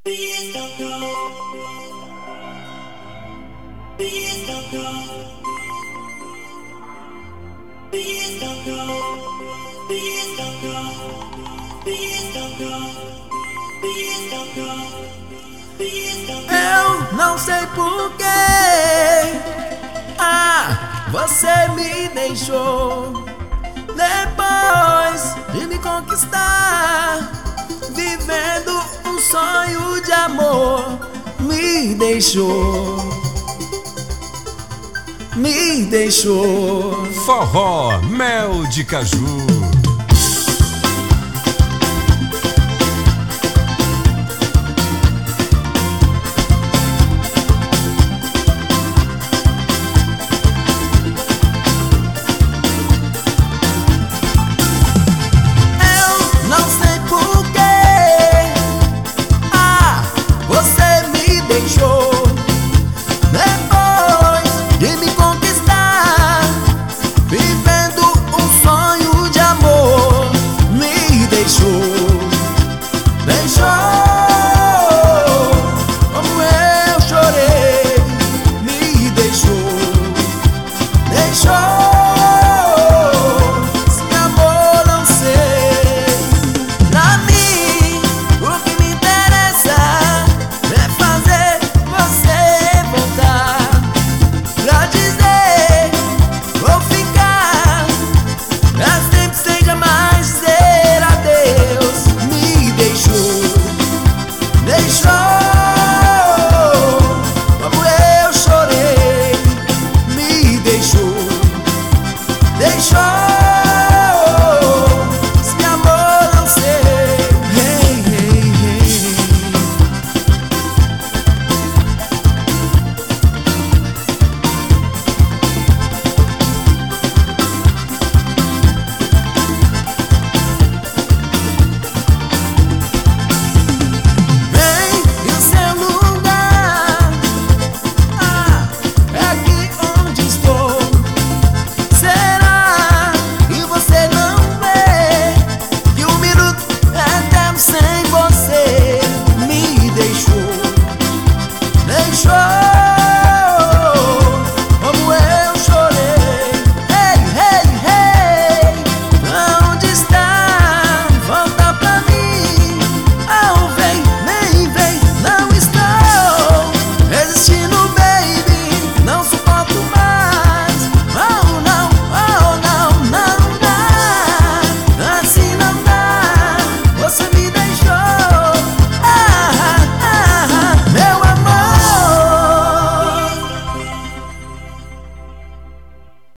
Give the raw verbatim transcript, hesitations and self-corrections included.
Please don't go. Please don't go. Please don't go. Please don't go. Please don't go. Please don't go. Please don't go. Eu não sei porquê. Ah, você me deixou depois de me conquistar, vivendo um sonho de amor. Me deixou, me deixou. Forró, mel de caju. Deixou